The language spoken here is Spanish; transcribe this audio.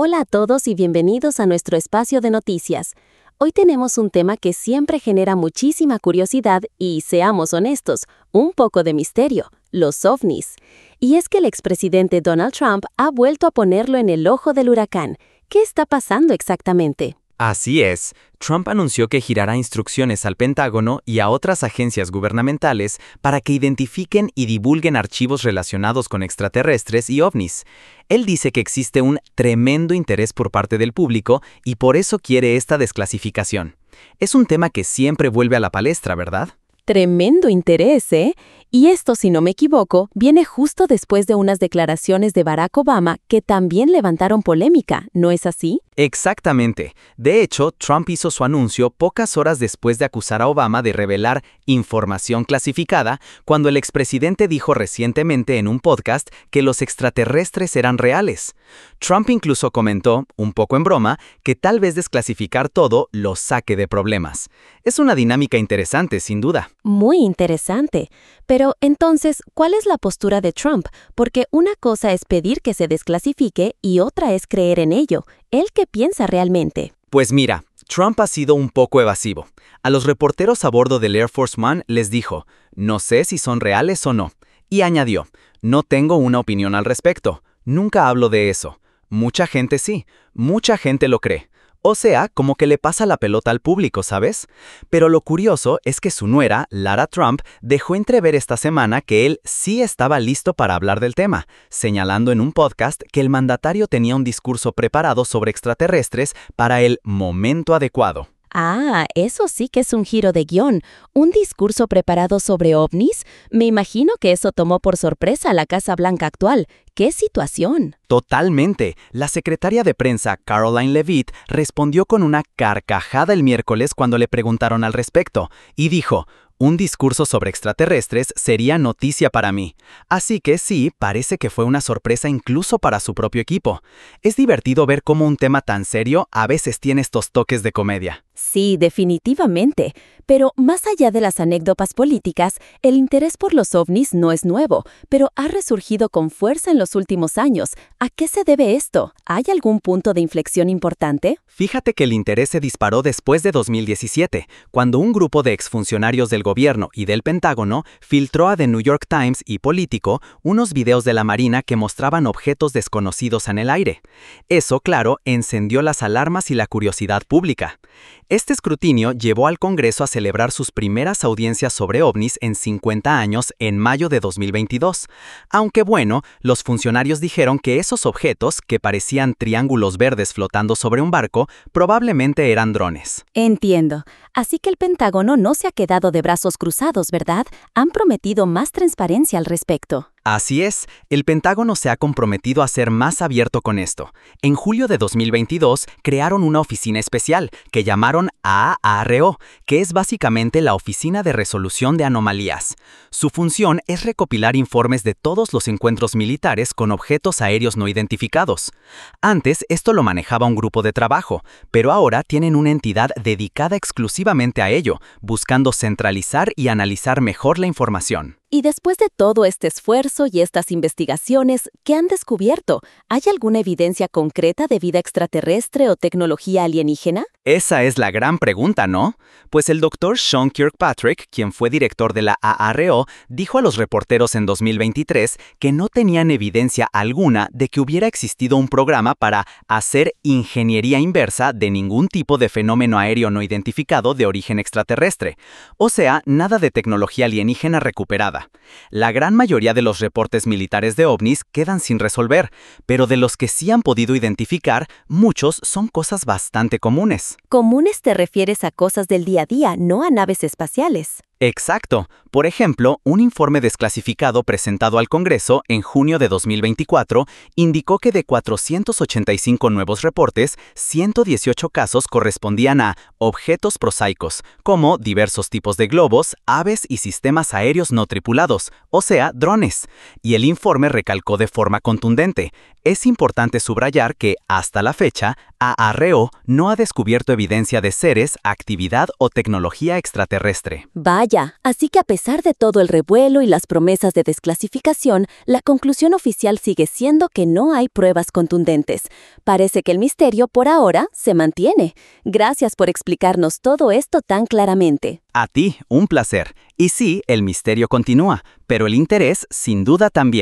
Hola a todos y bienvenidos a nuestro espacio de noticias. Hoy tenemos un tema que siempre genera muchísima curiosidad y, seamos honestos, un poco de misterio: los ovnis. Y es que el expresidente Donald Trump ha vuelto a ponerlo en el ojo del huracán. ¿Qué está pasando exactamente? Así es, Trump anunció que girará instrucciones al Pentágono y a otras agencias gubernamentales para que identifiquen y divulguen archivos relacionados con extraterrestres y ovnis. Él dice que existe un tremendo interés por parte del público y por eso quiere esta desclasificación. Es un tema que siempre vuelve a la palestra, ¿verdad? Tremendo interés, ¿eh? Y esto, si no me equivoco, viene justo después de unas declaraciones de Barack Obama que también levantaron polémica, ¿no es así? Exactamente. De hecho, Trump hizo su anuncio pocas horas después de acusar a Obama de revelar información clasificada, cuando el expresidente dijo recientemente en un podcast que los extraterrestres eran reales. Trump incluso comentó, un poco en broma, que tal vez desclasificar todo lo saque de problemas. Es una dinámica interesante, sin duda. Muy interesante. Pero entonces, ¿cuál es la postura de Trump? Porque una cosa es pedir que se desclasifique y otra es creer en ello. ¿Él qué piensa realmente? Pues mira, Trump ha sido un poco evasivo. A los reporteros a bordo del Air Force One les dijo, no sé si son reales o no. Y añadió, no tengo una opinión al respecto. Nunca hablo de eso. Mucha gente sí, mucha gente lo cree. O sea, como que le pasa la pelota al público, ¿sabes? Pero lo curioso es que su nuera, Lara Trump, dejó entrever esta semana que él sí estaba listo para hablar del tema, señalando en un podcast que el mandatario tenía un discurso preparado sobre extraterrestres para el momento adecuado. Ah, eso sí que es un giro de guión. ¿Un discurso preparado sobre ovnis? Me imagino que eso tomó por sorpresa a la Casa Blanca actual. ¡Qué situación! Totalmente. La secretaria de prensa, Caroline Leavitt, respondió con una carcajada el miércoles cuando le preguntaron al respecto, y dijo, un discurso sobre extraterrestres sería noticia para mí. Así que sí, parece que fue una sorpresa incluso para su propio equipo. Es divertido ver cómo un tema tan serio a veces tiene estos toques de comedia. Sí, definitivamente. Pero más allá de las anécdotas políticas, el interés por los ovnis no es nuevo, pero ha resurgido con fuerza en los últimos años. ¿A qué se debe esto? ¿Hay algún punto de inflexión importante? Fíjate que el interés se disparó después de 2017, cuando un grupo de exfuncionarios del gobierno y del Pentágono filtró a The New York Times y Político unos videos de la Marina que mostraban objetos desconocidos en el aire. Eso, claro, encendió las alarmas y la curiosidad pública. Este escrutinio llevó al Congreso a celebrar sus primeras audiencias sobre ovnis en 50 años en mayo de 2022. Aunque bueno, los funcionarios dijeron que esos objetos, que parecían triángulos verdes flotando sobre un barco, probablemente eran drones. Entiendo. Así que el Pentágono no se ha quedado de brazos cruzados, ¿verdad? Han prometido más transparencia al respecto. Así es, el Pentágono se ha comprometido a ser más abierto con esto. En julio de 2022 crearon una oficina especial que llamaron AARO, que es básicamente la Oficina de Resolución de Anomalías. Su función es recopilar informes de todos los encuentros militares con objetos aéreos no identificados. Antes esto lo manejaba un grupo de trabajo, pero ahora tienen una entidad dedicada exclusivamente a ello, buscando centralizar y analizar mejor la información. Y después de todo este esfuerzo y estas investigaciones, ¿qué han descubierto? ¿Hay alguna evidencia concreta de vida extraterrestre o tecnología alienígena? Esa es la gran pregunta, ¿no? Pues el doctor Sean Kirkpatrick, quien fue director de la AARO, dijo a los reporteros en 2023 que no tenían evidencia alguna de que hubiera existido un programa para hacer ingeniería inversa de ningún tipo de fenómeno aéreo no identificado de origen extraterrestre. O sea, nada de tecnología alienígena recuperada. La gran mayoría de los reportes militares de ovnis quedan sin resolver, pero de los que sí han podido identificar, muchos son cosas bastante comunes. Comunes te refieres a cosas del día a día, no a naves espaciales. Exacto. Por ejemplo, un informe desclasificado presentado al Congreso en junio de 2024 indicó que de 485 nuevos reportes, 118 casos correspondían a objetos prosaicos, como diversos tipos de globos, aves y sistemas aéreos no tripulados, o sea, drones. Y el informe recalcó de forma contundente: es importante subrayar que, hasta la fecha, AARO no ha descubierto evidencia de seres, actividad o tecnología extraterrestre. Vaya, ya, así que a pesar de todo el revuelo y las promesas de desclasificación, la conclusión oficial sigue siendo que no hay pruebas contundentes. Parece que el misterio, por ahora, se mantiene. Gracias por explicarnos todo esto tan claramente. A ti, un placer. Y sí, el misterio continúa, pero el interés, sin duda, también.